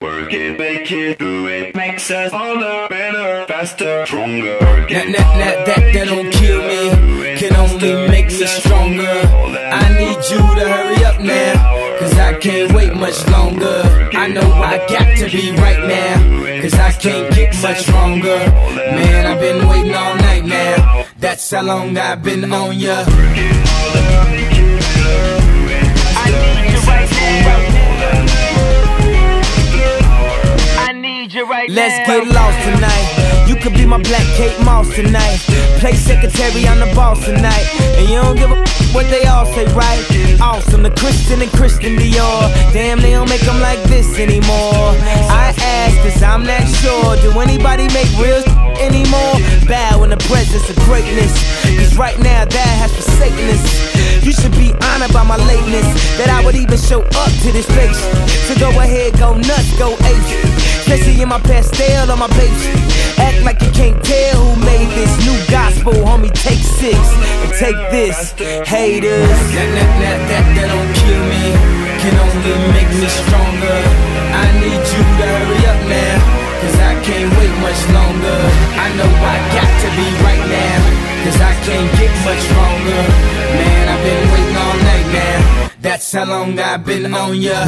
Work it, make it, do it, makes us harder, better, faster, stronger. That don't kill me, can only make me stronger. I need you to hurry up now, cause I can't wait much longer. I know I got to be right now, cause I can't get much stronger. Man, I've been waiting all night now, that's how long I've been on ya. Let's get lost tonight. You could be my Black Kate Moss tonight. Play secretary, I'm the boss tonight. And you don't give a what they all say, right? Awesome, the Christian and Christian Dior. Damn, they don't make them like this anymore. I ask, cause I'm not sure. Do anybody make real anymore? Bow in the presence of greatness, cause right now that has forsaken us. You should be honored by my lateness, that I would even show up to this place. So go ahead, go nuts, go ape, especially in my pastel on my page. Act like you can't tell who made this new gospel, homie. Take 6 and take this, haters. That don't kill me, can only make me stronger. I need you to hurry up now, cause I can't wait much longer. I know I got to be right now, cause I can't get much stronger. Man, I've been waiting all night now, that's how long I've been on ya.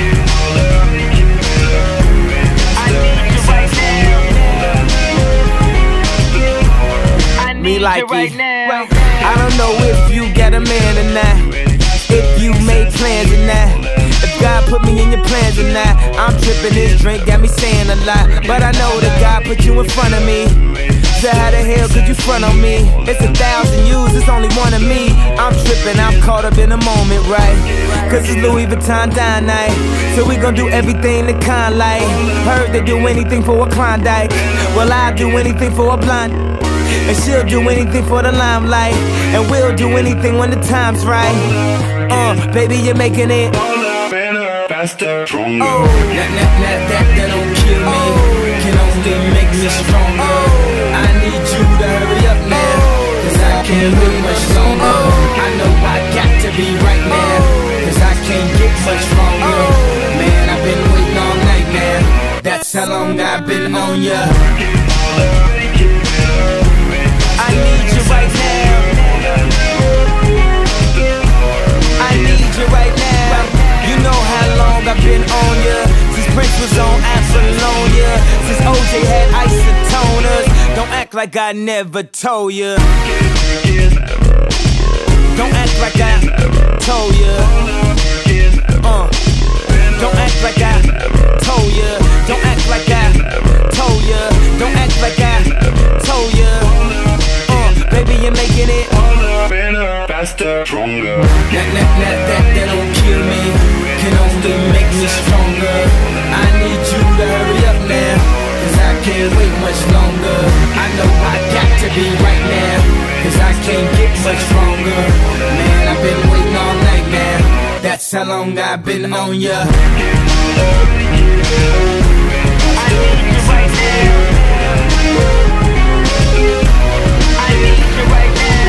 Me like it right now. I don't know if you got a man or not, if you made plans or not, if God put me in your plans or not. I'm tripping, this drink got me saying a lot, but I know that God put you in front of me. So how the hell could you front on me? It's 1,000 yous, it's only one of me. I'm tripping, I'm caught up in the moment, right? Cause it's Louis Vuitton dine night, so we gon' do everything the kind like. Heard they do anything for a Klondike, well I'll do anything for a blonde, and she'll do anything for the limelight, and we'll do anything when the time's right. Baby, you're making it harder, better, faster, stronger. That don't kill me, can only make me stronger. I need you to hurry up now, cause I can't wait much longer. I know I got to be right now, cause I can't get much stronger. Man, I've been waiting all night now, that's how long I've been on ya. I need you right now, I need you right now. You know how long I've been on ya, since Prince was on Apollonia, since OJ had isotoners. Don't act like I never told ya, don't act like I told ya, don't act like I told ya, don't act like I told ya, don't act like I told ya. Baby, you're making it harder, better, faster, stronger. That don't kill me, can only make me stronger. I need you to hurry up now, cause I can't wait much longer. I know I got to be right now, cause I can't get much stronger. Man, I've been waiting all night now, that's how long I've been on ya. I need you right now, I need you right now,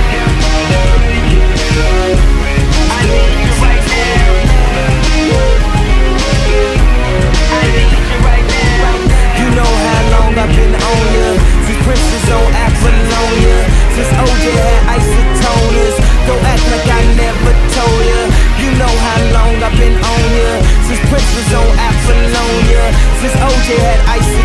I need you right now, I need you right now. You know how long I've been on ya, since Prince was on Apollonia, since OJ had isotoners. Don't act like I never told ya. You know how long I've been on ya, since Prince was on Apollonia, since OJ had isotoners.